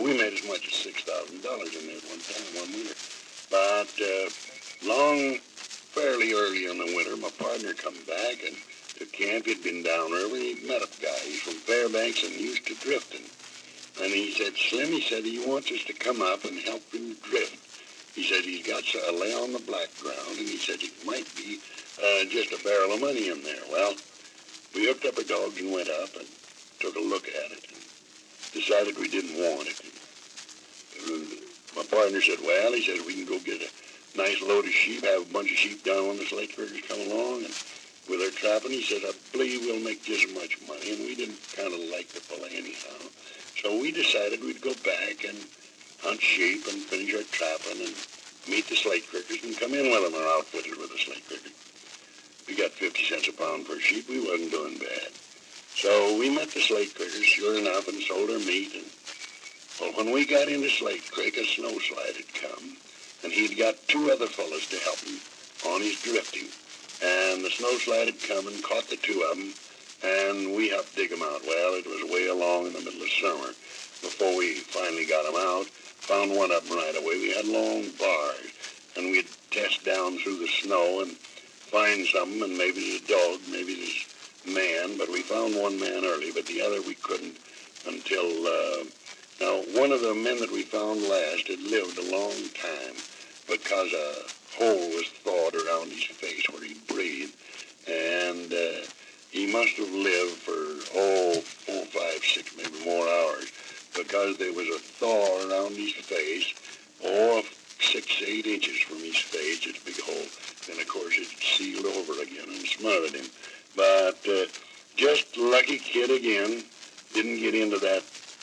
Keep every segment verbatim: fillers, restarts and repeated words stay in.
we made as much as six thousand dollars in there at one time, one winter. But uh, long, fairly early in the winter, my partner come back and to camp. He'd been down early. He met a guy. He's from Fairbanks and used to drifting. And he said, Slim, he said, he wants us to come up and help him drift. He said he's got a lay on the black ground, and he said it might be uh, just a barrel of money in there. Well, we hooked up our dogs and went up and took a look at it and decided we didn't want it. And my partner said, well, he said, we can go get a nice load of sheep, have a bunch of sheep down when the slate crickers come along, and with our trapping, he said, I believe we'll make just as much money, and we didn't kind of like the fillet anyhow. So we decided we'd go back and hunt sheep and finish our trapping and meet the slate crickers and come in with them, our outfitters with the slate crickers. We got fifty cents a pound per sheep. We wasn't doing bad. So we met the slate crickers, sure enough, and sold our meat. And well, when we got into Slate Creek, a snow slide had come, and he'd got two other fellows to help him on his drifting. And the snow slide had come and caught the two of them, and we helped dig them out. Well, it was way along in the middle of summer before we finally got them out. Found one of them right away. We had long bars, and we'd test down through the snow and find something, and maybe it's a dog, maybe it's a man, but we found one man early, but the other we couldn't until, uh, now, one of the men that we found last had lived a long time because a hole was thawed around his face where he breathed, and uh, he must have lived for, oh, four, five, six, maybe more hours, because there was a thaw around his face, or six, eight inches from his face, it's a big hole. Then, of course, it sealed over again and smothered him. But uh, just lucky kid again, didn't get into that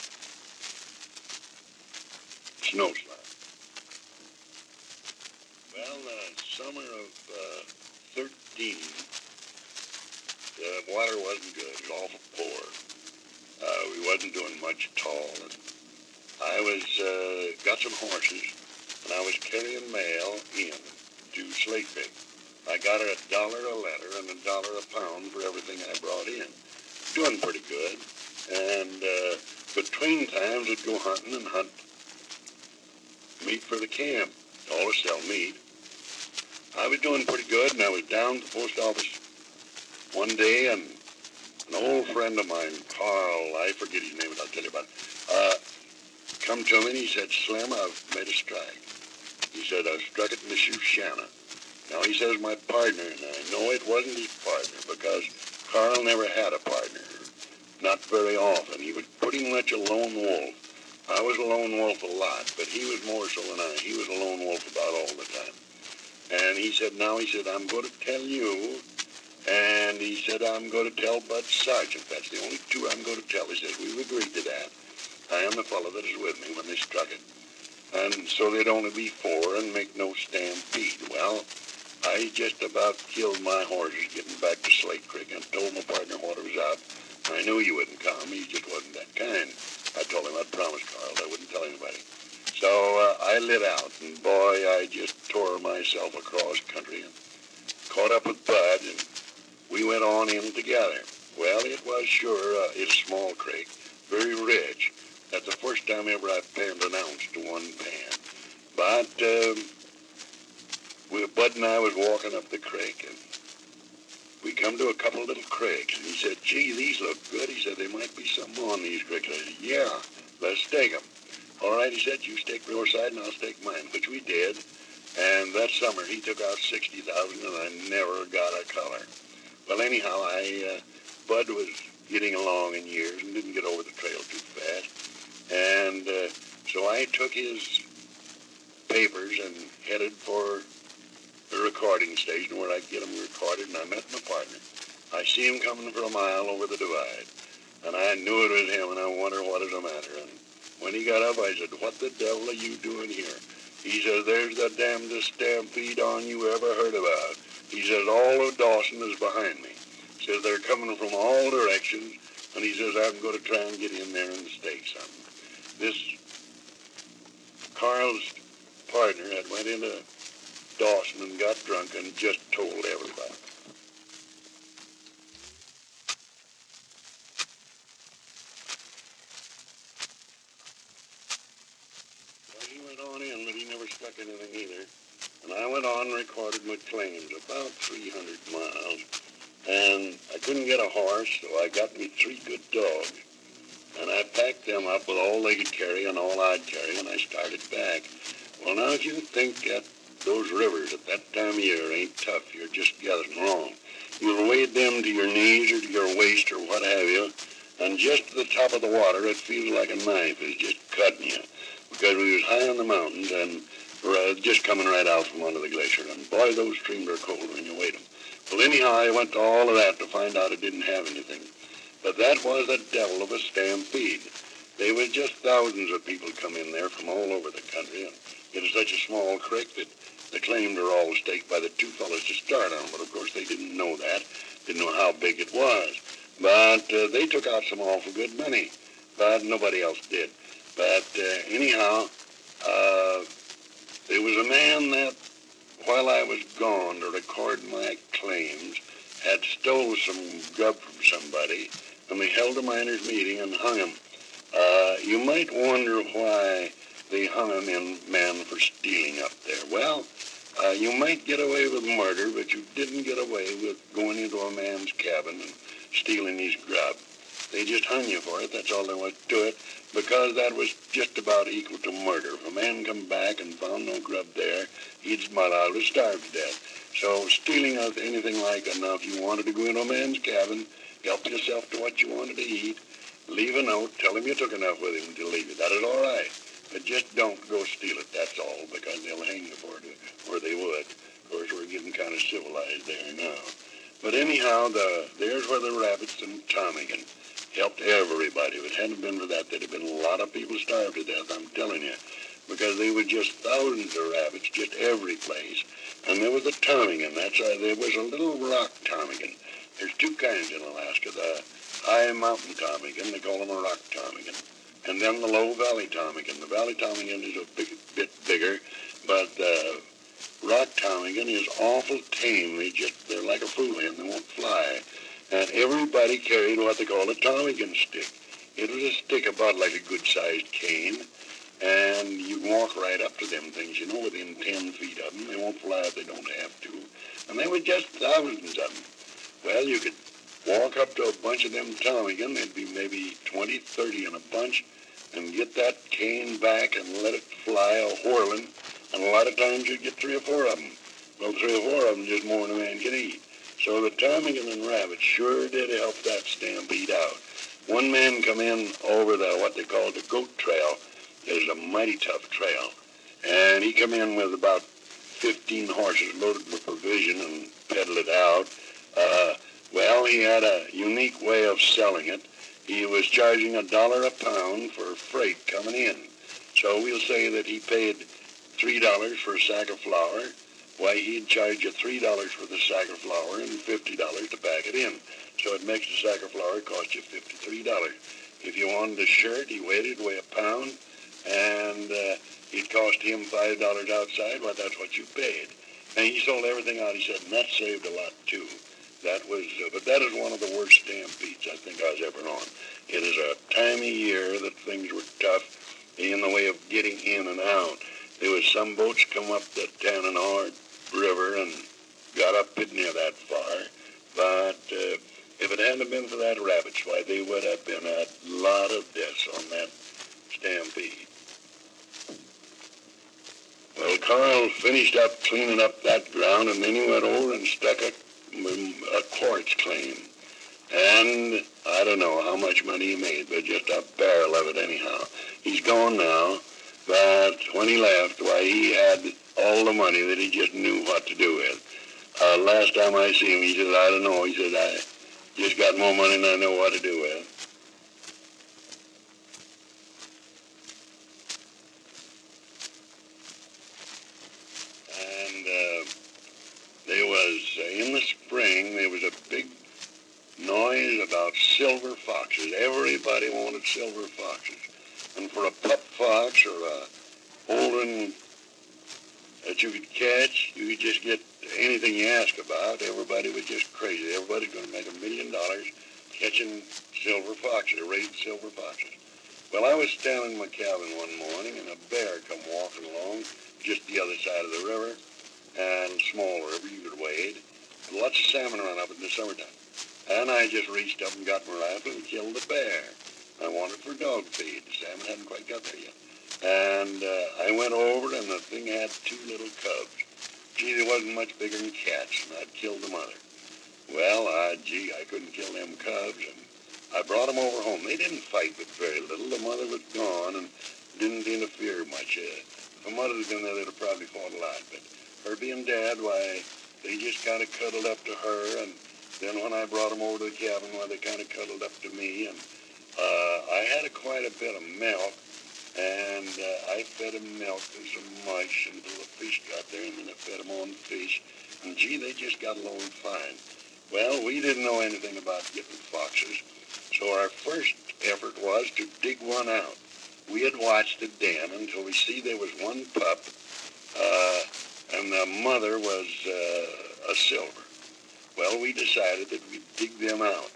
snow slide. Well, the summer of uh, thirteen, the water wasn't good. It was awful poor. Uh, we wasn't doing much at all. And I was, uh, got some horses, and I was carrying mail in to Slate Creek. I got her a dollar a letter and a dollar a pound for everything I brought in. Doing pretty good. And uh, between times, I'd go hunting and hunt meat for the camp. Always sell meat. I was doing pretty good, and I was down at the post office one day, and an old friend of mine, Carl, I forget his name, but I'll tell you about it, uh, come to me, and he said, Slim, I've made a strike. He said, I struck it in the Shoshana. Now, he says my partner, and I know it wasn't his partner, because Carl never had a partner. Not very often. He was pretty much a lone wolf. I was a lone wolf a lot, but he was more so than I. He was a lone wolf about all the time. And he said, now, he said, I'm going to tell you, and he said, I'm going to tell Bud Sargent. That's the only two I'm going to tell. He says, we've agreed to that. I am the fellow that is with me when they struck it. And so they'd only be four and make no stampede. Well, I just about killed my horses getting back to Slate Creek and told my partner what was up. I knew he wouldn't come. He just wasn't that kind. I told him I'd promised Carl I wouldn't tell anybody. So uh, I lit out, and boy, I just tore myself across country and caught up with Bud, and we went on in together. Well, it was sure, uh, it's small creek, very rich. That's the first time ever I panned an ounce to one pan. But um, we, Bud and I was walking up the creek, and we come to a couple of little creeks, and he said, gee, these look good. He said, there might be something on these creeks. I said, yeah, let's stake them. All right, he said, you stake your side and I'll stake mine, which we did. And that summer, he took out sixty thousand dollars, and I never got a color. Well, anyhow, I, uh, Bud was getting along in years and didn't get over the trail too fast. And uh, so I took his papers and headed for the recording station where I'd get them recorded, and I met my partner. I see him coming for a mile over the divide, and I knew it was him, and I wondered what is the matter. And when he got up, I said, what the devil are you doing here? He says, there's the damnedest stampede on you ever heard about. He says, all of Dawson is behind me. He says, they're coming from all directions, and he says, I'm going to try and get in there and stake something. This Carl's partner had went into Dawson and got drunk and just told everybody. stuck anything either. And I went on and recorded my claims, about three hundred miles. And I couldn't get a horse, so I got me three good dogs. And I packed them up with all they could carry and all I'd carry, and I started back. Well, now, if you think that those rivers at that time of year ain't tough, you're just gathering wrong. You'll wade them to your knees or to your waist or what have you, and just at the top of the water, it feels like a knife is just cutting you. Because we was high on the mountains and uh, just coming right out from under the glacier. And boy, those streams are cold when you wade them. Well, anyhow, I went to all of that to find out it didn't have anything. But that was a devil of a stampede. There was just thousands of people come in there from all over the country. And it was such a small creek that the claims were all staked by the two fellows to start on. But, of course, they didn't know that, didn't know how big it was. But uh, they took out some awful good money. But nobody else did. But uh, anyhow, uh, there was a man that, while I was gone to record my claims, had stole some grub from somebody, and they held a miners' meeting and hung him. Uh, you might wonder why they hung him in man for stealing up there. Well, uh, you might get away with murder, but you didn't get away with going into a man's cabin and stealing his grub. They just hung you for it, that's all there was to it, because that was just about equal to murder. If a man come back and found no grub there, he'd smile out to starve to death. So stealing of anything like that, now if you wanted to go into a man's cabin, help yourself to what you wanted to eat, leave a note, tell him you took enough with him to leave it. That is all right. But just don't go steal it, that's all, because they'll hang you for it, or they would. Of course, we're getting kind of civilized there now. But anyhow, the there's where the rabbits and ptarmigan helped everybody. If it hadn't been for that, there'd have been a lot of people starved to death, I'm telling you, because they were just thousands of rabbits, just every place. And there was the ptarmigan. That's uh, there was a little rock ptarmigan. There's two kinds in Alaska. The high mountain ptarmigan, they call them a rock ptarmigan. And then the low valley ptarmigan. The valley ptarmigan is a big, bit bigger, but the rock ptarmigan is awful tame. They just, they're like a fool hen. They won't fly. And everybody carried what they call a ptarmigan stick. It was a stick about like a good-sized cane, and you can walk right up to them things, you know, within ten feet of them. They won't fly if they don't have to. And they were just thousands of them. Well, you could walk up to a bunch of them ptarmigan, there'd be maybe twenty, thirty in a bunch, and get that cane back and let it fly a whirling, and a lot of times you'd get three or four of them. Well, three or four of them just more than a man can eat. So the ptarmigan and rabbits sure did help that stampede out. One man come in over the, what they call the goat trail. It's a mighty tough trail. And he come in with about fifteen horses loaded with provision and peddled it out. Uh, well, he had a unique way of selling it. He was charging a dollar a pound for freight coming in. So we'll say that he paid three dollars for a sack of flour. Why, he'd charge you three dollars for the sack of flour and fifty dollars to pack it in. So it makes the sack of flour cost you fifty-three dollars. If you wanted a shirt, he weighed it, weigh a pound, and uh, it cost him five dollars outside. Well, that's what you paid. And he sold everything out, he said, and that saved a lot, too. That was, uh, but that is one of the worst stampedes I think I was ever on. It is a time of year that things were tough in the way of getting in and out. There was some boats come up the Tanana River and got up pretty near that far. But uh, if it hadn't been for that rabbits, why, they would have been a lot of deaths on that stampede. Well, Carl finished up cleaning up that ground, and then he went over and stuck a, a quartz claim. And I don't know how much money he made, but just a barrel of it anyhow. He's gone now. But when he left, why, he had all the money that he just knew what to do with. Uh, last time I see him, he said, I don't know. He said, I just got more money than I know what to do with. And uh, there was, uh, in the spring, there was a big noise about silver foxes. Everybody wanted silver foxes. And for a pup fox or a holding that you could catch, you could just get anything you ask about. Everybody was just crazy. Everybody's going to make a million dollars catching silver foxes, raising silver foxes. Well, I was standing in my cabin one morning, and a bear come walking along, just the other side of the river, and small river you could wade. Lots of salmon run up in the summertime. And I just reached up and got my rifle and killed the bear. I wanted for dog feed. The salmon hadn't quite got there yet. And uh, I went over, and the thing had two little cubs. Gee, they wasn't much bigger than cats, and I'd killed the mother. Well, uh, gee, I couldn't kill them cubs, and I brought them over home. They didn't fight but very little. The mother was gone and didn't interfere much. Uh, if the mother had been there, they'd have probably fought a lot. But her being dead, why, they just kind of cuddled up to her, and then when I brought them over to the cabin, why, they kind of cuddled up to me, and uh, I had a, quite a bit of milk, and uh, I fed them milk and some mush until the fish got there, and then I fed them on fish, and gee, they just got along fine. Well, we didn't know anything about getting foxes, so our first effort was to dig one out. We had watched the den until we see there was one pup, uh, and the mother was uh, a silver. Well, we decided that we'd dig them out,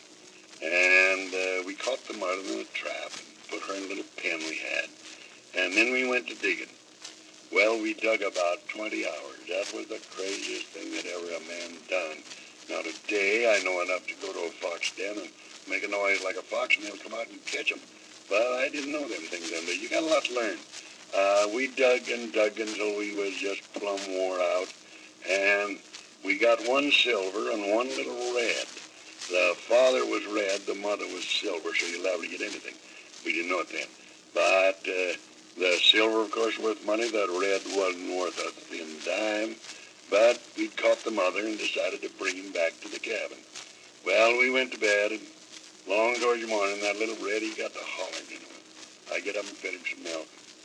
and uh, we caught the mother in a trap and put her in a little pen we had, and then we went to digging. Well, we dug about twenty hours. That was the craziest thing that ever a man done. Now, today, I know enough to go to a fox den and make a noise like a fox, and they'll come out and catch them. But I didn't know them things then. You got a lot to learn. Uh, we dug and dug until we was just plumb wore out, and we got one silver and one little red. The father was red, the mother was silver, so you're allowed to get anything. We didn't know it then. But uh, the silver, of course, worth money. That red wasn't worth a thin dime. But we'd caught the mother and decided to bring him back to the cabin. Well, we went to bed, and long towards the morning, that little red, he got to hollering, you know. I get up and fed him some milk.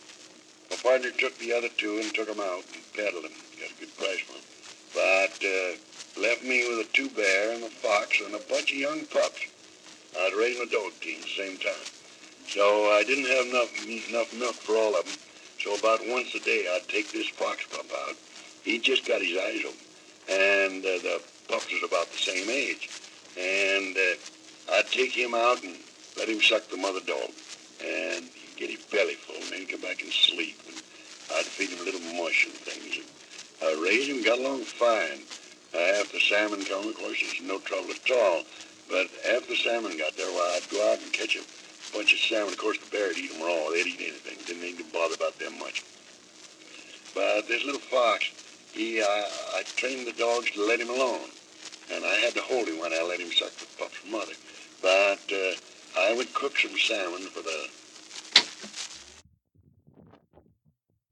My partner took the other two and took them out and peddled them. Got a good price for them. But uh, left me with a two bear and a fox and a bunch of young pups. I'd raised my dog team at the same time. So I didn't have enough, enough milk for all of them. So about once a day, I'd take this fox pup out. He just got his eyes open. And uh, the pups was about the same age. And uh, I'd take him out and let him suck the mother dog. And he'd get his belly full, and then he'd come back and sleep. And I'd feed him a little mush and things. And I raised him, got along fine. Uh, after salmon come, of course, there's no trouble at all. But after the salmon got there, well, I'd go out and catch a bunch of salmon. Of course, the bear would eat them raw. They'd eat anything. Didn't even bother about them much. But this little fox, he, uh, I trained the dogs to let him alone. And I had to hold him when I let him suck the pup's mother. But uh, I would cook some salmon for the